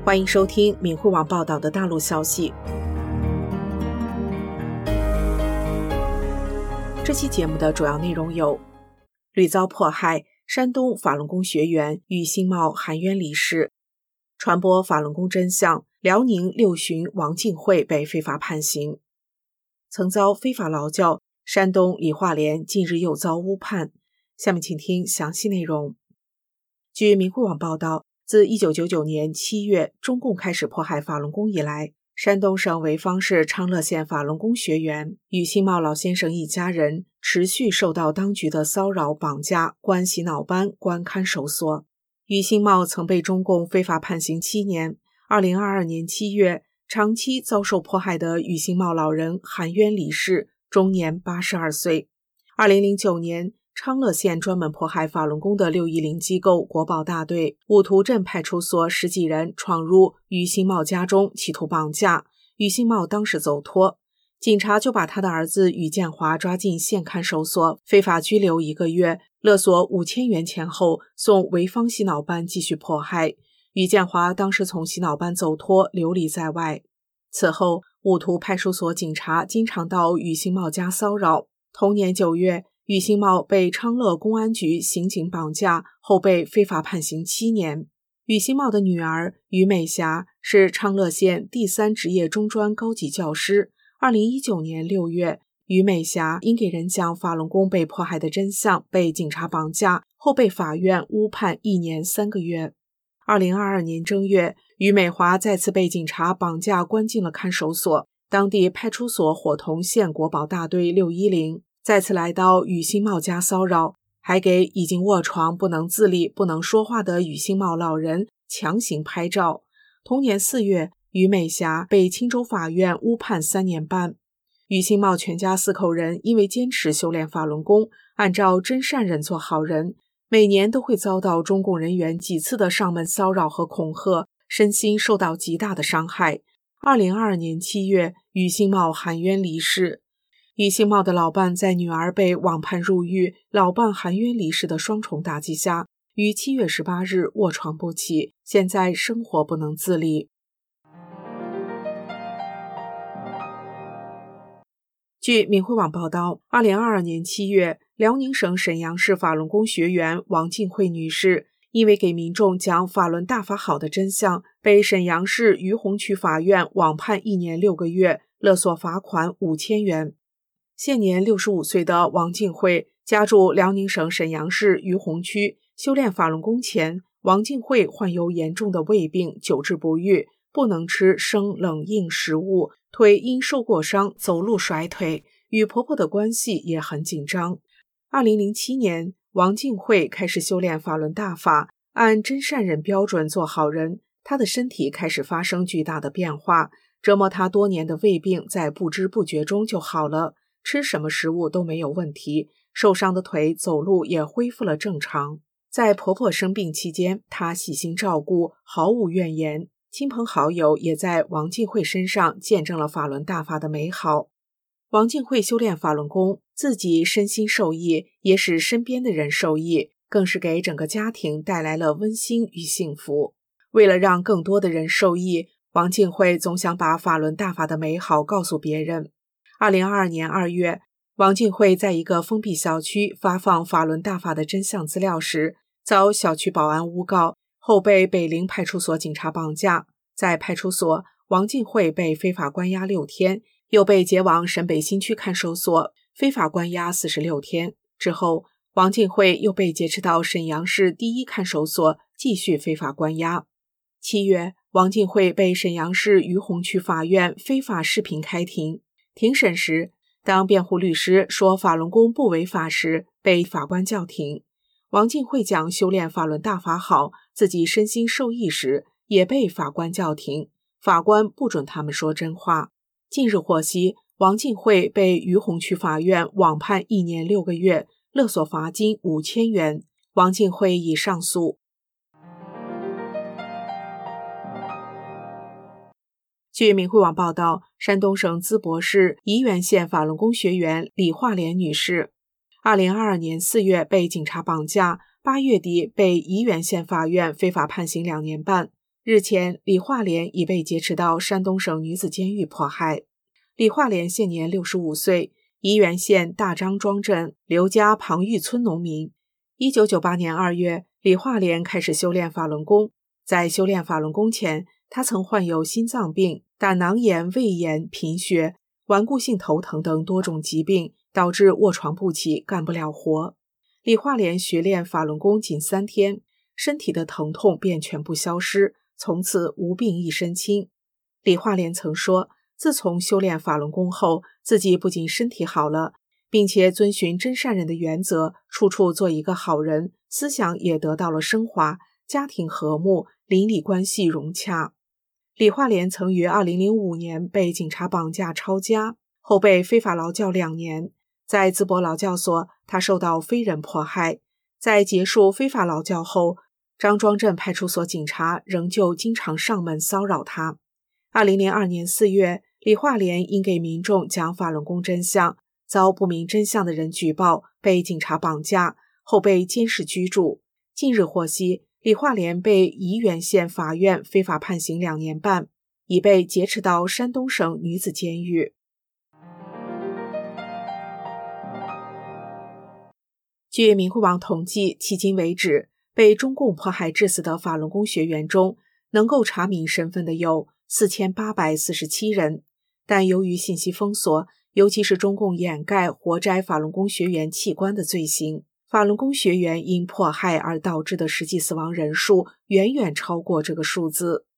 欢迎收听敏慧网报道的大陆消息。这期节目的主要内容有：屡遭迫害，山东法轮功学员与新茂含冤离世；传播法轮功真相，辽宁六旬王静慧被非法判刑；曾遭非法劳教，山东理化联近日又遭诬判。下面请听详细内容。据民慧网报道，自1999年7月中共开始迫害法轮功以来，山东省潍坊市昌乐县法轮功学员与新茂老先生一家人持续受到当局的骚扰、绑架、关洗脑班、关看守所。于新茂曾被中共非法判刑7年。2022年7月，长期遭受迫害的于新茂老人含冤离世，终年82岁。2009年，昌乐县专门迫害法轮功的610机构国保大队五图镇派出所10几人闯入于新茂家中，企图绑架。于新茂当时走脱，警察就把他的儿子于建华抓进县看守所，非法拘留1个月，勒索5000元钱后，送潍坊洗脑班继续迫害。于建华当时从洗脑班走脱，流离在外。此后，五图派出所警察经常到于新茂家骚扰。同年9月，于新茂被昌乐公安局刑警绑架后被非法判刑7年。于新茂的女儿于美霞是昌乐县第3职业中专高级教师。2019年6月，于美霞因给人讲法轮功被迫害的真相，被警察绑架后被法院诬判1年3个月。2022年正月，于美华再次被警察绑架关进了看守所。当地派出所伙同县国保大队610再次来到于新茂家骚扰，还给已经卧床不能自理不能说话的于新茂老人强行拍照。同年4月，于美霞被钦州法院诬判3年半。于新茂全家4口人因为坚持修炼法轮功，按照真善忍做好人，每年都会遭到中共人员几次的上门骚扰和恐吓，身心受到极大的伤害。2022年7月，于新茂含冤离世。于新茂的老伴在女儿被网判入狱，老伴含冤离世的双重打击下，于7月18日卧床不起，现在生活不能自理。据民慧网报道，2022年7月，辽宁省沈阳市法轮功学员王静慧女士因为给民众讲法轮大法好的真相，被沈阳市于洪区法院网判1年6个月，勒索罚款5000元。现年65岁的王静慧家住辽宁省沈阳市于洪区，修炼法轮功前，王静慧患有严重的胃病，久治不愈，不能吃生冷硬食物，腿因受过伤走路甩腿，与婆婆的关系也很紧张。2007年，王静慧开始修炼法轮大法，按真善忍标准做好人，她的身体开始发生巨大的变化，折磨她多年的胃病在不知不觉中就好了，吃什么食物都没有问题，受伤的腿走路也恢复了正常。在婆婆生病期间，她细心照顾，毫无怨言。亲朋好友也在王静慧身上见证了法轮大法的美好。王静慧修炼法轮功，自己身心受益，也使身边的人受益，更是给整个家庭带来了温馨与幸福。为了让更多的人受益，王静慧总想把法轮大法的美好告诉别人。2022年2月，王静慧在一个封闭小区发放法轮大法的真相资料时，遭小区保安诬告，后被北陵派出所警察绑架。在派出所，王静慧被非法关押6天，又被解往沈北新区看守所，非法关押46天。之后，王静慧又被劫持到沈阳市第1看守所，继续非法关押。7月，王静慧被沈阳市于洪区法院非法视频开庭。庭审时，当辩护律师说法轮功不违法时，被法官叫停。王静慧讲修炼法轮大法好，自己身心受益时，也被法官叫停，法官不准他们说真话。近日获悉，王静慧被于洪区法院网判1年6个月，勒索罚金5000元。王静慧已上诉。据民慧网报道，山东省淄博市沂源县法轮功学员李化莲女士2022年4月被警察绑架，8月底被沂源县法院非法判刑2年半。 日前，李化莲已被劫持到山东省女子监狱迫害。李化莲现年65岁，沂源县大张庄镇刘家庞峪村农民。1998年2月，李化莲开始修炼法轮功。在修炼法轮功前，他曾患有心脏病、胆囊炎、胃炎、贫血、顽固性头疼等多种疾病，导致卧床不起，干不了活。李化莲学练法轮功仅3天，身体的疼痛便全部消失，从此无病一身轻。李化莲曾说，自从修炼法轮功后，自己不仅身体好了，并且遵循真善人的原则，处处做一个好人，思想也得到了升华，家庭和睦，邻里关系融洽。李化莲曾于2005年被警察绑架抄家，后被非法劳教2年。在淄博劳教所，他受到非人迫害。在结束非法劳教后，张庄镇派出所警察仍旧经常上门骚扰他。2002年4月，李化莲因给民众讲法轮功真相，遭不明真相的人举报，被警察绑架，后被监视居住。近日获悉，李化莲被沂源县法院非法判刑2年半，已被劫持到山东省女子监狱。据明慧网统计，迄今为止，被中共迫害致死的法轮功学员中，能够查明身份的有4847人，但由于信息封锁，尤其是中共掩盖活摘法轮功学员器官的罪行，法轮功学员因迫害而导致的实际死亡人数远远超过这个数字。